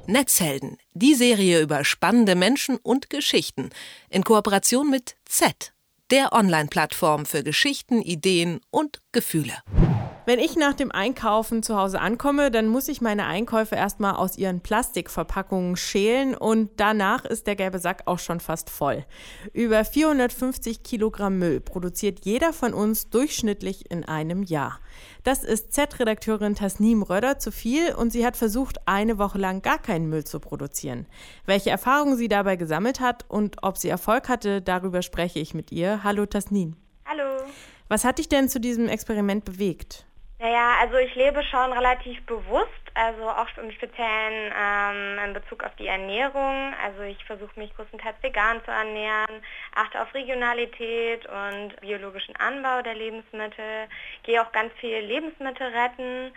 Netzhelden, die Serie über spannende Menschen und Geschichten in Kooperation mit Z, der Online-Plattform für Geschichten, Ideen und Gefühle. Wenn ich nach dem Einkaufen zu Hause ankomme, dann muss ich meine Einkäufe erstmal aus ihren Plastikverpackungen schälen und danach ist der gelbe Sack auch schon fast voll. Über 450 Kilogramm Müll produziert jeder von uns durchschnittlich in einem Jahr. Das ist Z-Redakteurin Tasnim Röder zu viel und sie hat versucht, eine Woche lang gar keinen Müll zu produzieren. Welche Erfahrungen sie dabei gesammelt hat und ob sie Erfolg hatte, darüber spreche ich mit ihr. Hallo Tasnim. Hallo. Was hat dich denn zu diesem Experiment bewegt? Naja, also ich lebe schon relativ bewusst, also auch im Speziellen in Bezug auf die Ernährung. Also ich versuche mich größtenteils vegan zu ernähren, achte auf Regionalität und biologischen Anbau der Lebensmittel, gehe auch ganz viel Lebensmittel retten.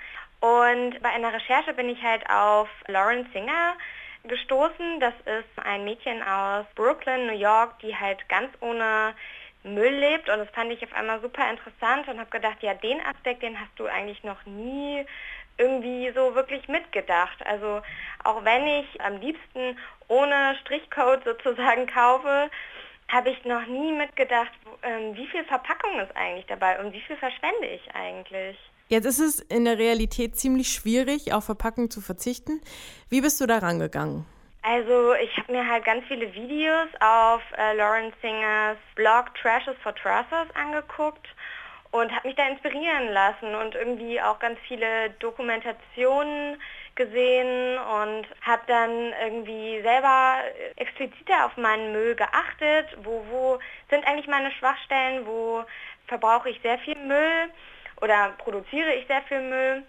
Und bei einer Recherche bin ich halt auf Lauren Singer gestoßen. Das ist ein Mädchen aus Brooklyn, New York, die halt ganz ohne Müll lebt und das fand ich auf einmal super interessant und habe gedacht, ja, den Aspekt, den hast du eigentlich noch nie irgendwie so wirklich mitgedacht. Also auch wenn ich am liebsten ohne Strichcode sozusagen kaufe, habe ich noch nie mitgedacht, wie viel Verpackung ist eigentlich dabei und wie viel verschwende ich eigentlich. Jetzt ist es in der Realität ziemlich schwierig, auf Verpackung zu verzichten. Wie bist du da rangegangen? Also ich habe mir halt ganz viele Videos auf Lauren Singers Blog Trashes for Trousers angeguckt und habe mich da inspirieren lassen und irgendwie auch ganz viele Dokumentationen gesehen und habe dann irgendwie selber expliziter auf meinen Müll geachtet, wo sind eigentlich meine Schwachstellen, wo verbrauche ich sehr viel Müll oder produziere ich sehr viel Müll.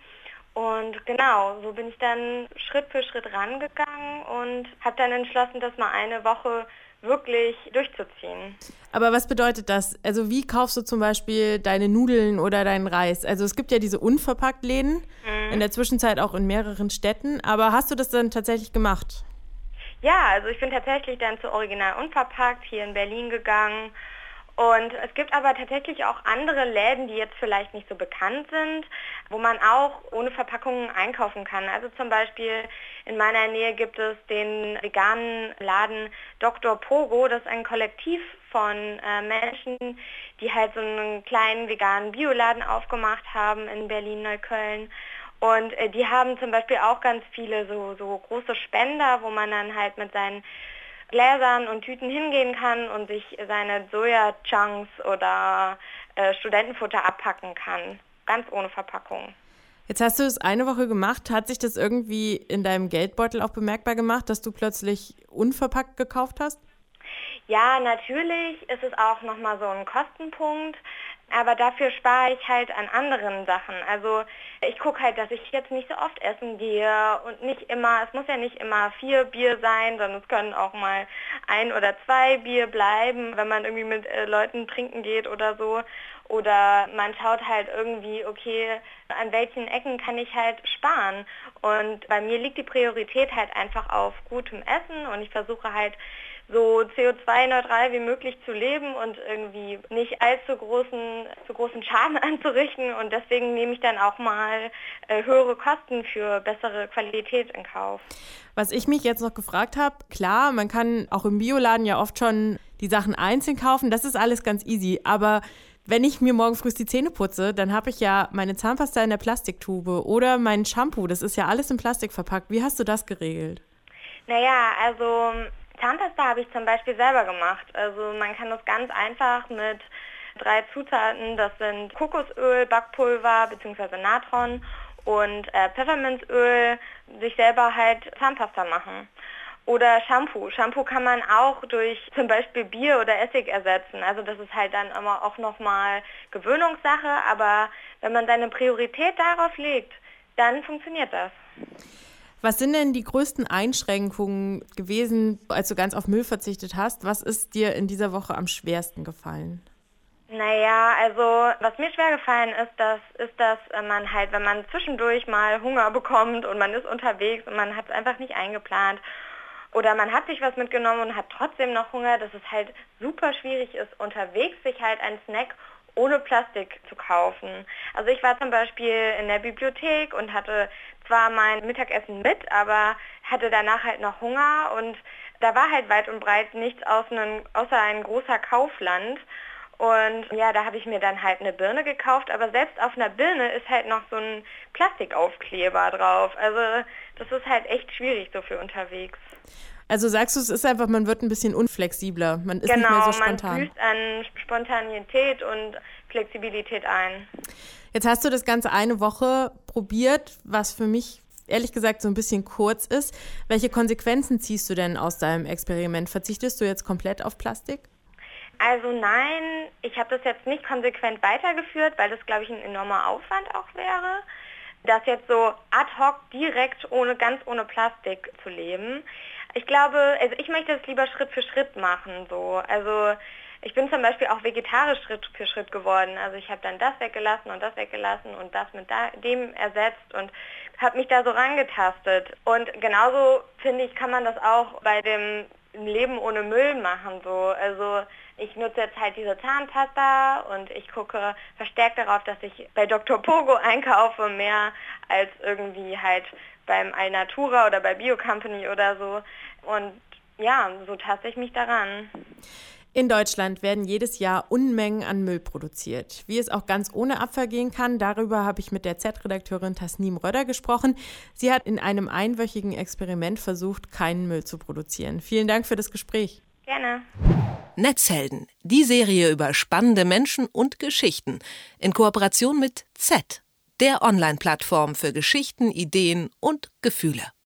Und genau, so bin ich dann Schritt für Schritt rangegangen und habe dann entschlossen, das mal eine Woche wirklich durchzuziehen. Aber was bedeutet das? Also wie kaufst du zum Beispiel deine Nudeln oder deinen Reis? Also es gibt ja diese Unverpackt-Läden, in der Zwischenzeit auch in mehreren Städten. Aber hast du das dann tatsächlich gemacht? Ja, also ich bin tatsächlich dann zu Original Unverpackt hier in Berlin gegangen. Und es gibt aber tatsächlich auch andere Läden, die jetzt vielleicht nicht so bekannt sind, wo man auch ohne Verpackungen einkaufen kann. Also zum Beispiel in meiner Nähe gibt es den veganen Laden Dr. Pogo. Das ist ein Kollektiv von Menschen, die halt so einen kleinen veganen Bioladen aufgemacht haben in Berlin-Neukölln. Und die haben zum Beispiel auch ganz viele so große Spender, wo man dann halt mit seinen Gläsern und Tüten hingehen kann und sich seine Soja-Chunks oder Studentenfutter abpacken kann. Ganz ohne Verpackung. Jetzt hast du es eine Woche gemacht. Hat sich das irgendwie in deinem Geldbeutel auch bemerkbar gemacht, dass du plötzlich unverpackt gekauft hast? Ja, natürlich ist es auch nochmal so ein Kostenpunkt. Aber dafür spare ich halt an anderen Sachen. Also ich gucke halt, dass ich jetzt nicht so oft essen gehe und nicht immer, es muss ja nicht immer 4 Bier sein, sondern es können auch mal 1 oder 2 Bier bleiben, wenn man irgendwie mit Leuten trinken geht oder so. Oder man schaut halt irgendwie, okay, an welchen Ecken kann ich halt sparen. Und bei mir liegt die Priorität halt einfach auf gutem Essen und ich versuche halt so CO2-neutral wie möglich zu leben und irgendwie nicht allzu großen Schaden anzurichten. Und deswegen nehme ich dann auch mal höhere Kosten für bessere Qualität in Kauf. Was ich mich jetzt noch gefragt habe, klar, man kann auch im Bioladen ja oft schon die Sachen einzeln kaufen, das ist alles ganz easy, aber wenn ich mir morgen früh die Zähne putze, dann habe ich ja meine Zahnpasta in der Plastiktube oder mein Shampoo, das ist ja alles in Plastik verpackt. Wie hast du das geregelt? Naja, also Zahnpasta habe ich zum Beispiel selber gemacht. Also man kann das ganz einfach mit 3 Zutaten, das sind Kokosöl, Backpulver bzw. Natron und Pfefferminzöl, sich selber halt Zahnpasta machen. Oder Shampoo. Shampoo kann man auch durch zum Beispiel Bier oder Essig ersetzen. Also das ist halt dann immer auch nochmal Gewöhnungssache, aber wenn man seine Priorität darauf legt, dann funktioniert das. Was sind denn die größten Einschränkungen gewesen, als du ganz auf Müll verzichtet hast? Was ist dir in dieser Woche am schwersten gefallen? Naja, also was mir schwer gefallen ist, dass man halt, wenn man zwischendurch mal Hunger bekommt und man ist unterwegs und man hat es einfach nicht eingeplant oder man hat sich was mitgenommen und hat trotzdem noch Hunger, dass es halt super schwierig ist, unterwegs sich halt einen Snack ohne Plastik zu kaufen. Also ich war zum Beispiel in der Bibliothek und hatte zwar mein Mittagessen mit, aber hatte danach halt noch Hunger und da war halt weit und breit nichts außer ein großer Kaufland. Und ja, da habe ich mir dann halt eine Birne gekauft, aber selbst auf einer Birne ist halt noch so ein Plastikaufkleber drauf. Also das ist halt echt schwierig so für unterwegs. Also sagst du, es ist einfach, man wird ein bisschen unflexibler, man ist nicht mehr so spontan. Man büßt an Spontanität und Flexibilität ein. Jetzt hast du das Ganze eine Woche probiert, was für mich ehrlich gesagt so ein bisschen kurz ist. Welche Konsequenzen ziehst du denn aus deinem Experiment? Verzichtest du jetzt komplett auf Plastik? Also nein, ich habe das jetzt nicht konsequent weitergeführt, weil das, glaube ich, ein enormer Aufwand auch wäre. Das jetzt so ad hoc direkt ganz ohne Plastik zu leben. Ich glaube, also ich möchte das lieber Schritt für Schritt machen. So. Also ich bin zum Beispiel auch vegetarisch Schritt für Schritt geworden. Also ich habe dann das weggelassen und das mit dem ersetzt und habe mich da so rangetastet. Und genauso, finde ich, kann man das auch bei dem Leben ohne Müll machen. So. Also ich nutze jetzt halt diese Zahnpasta und ich gucke verstärkt darauf, dass ich bei Dr. Pogo einkaufe, mehr als irgendwie halt beim Alnatura oder bei Bio Company oder so. Und ja, so taste ich mich daran. In Deutschland werden jedes Jahr Unmengen an Müll produziert. Wie es auch ganz ohne Abfall gehen kann, darüber habe ich mit der Z-Redakteurin Tasnim Röder gesprochen. Sie hat in einem einwöchigen Experiment versucht, keinen Müll zu produzieren. Vielen Dank für das Gespräch. Gerne. Netzhelden, die Serie über spannende Menschen und Geschichten in Kooperation mit Z, der Online-Plattform für Geschichten, Ideen und Gefühle.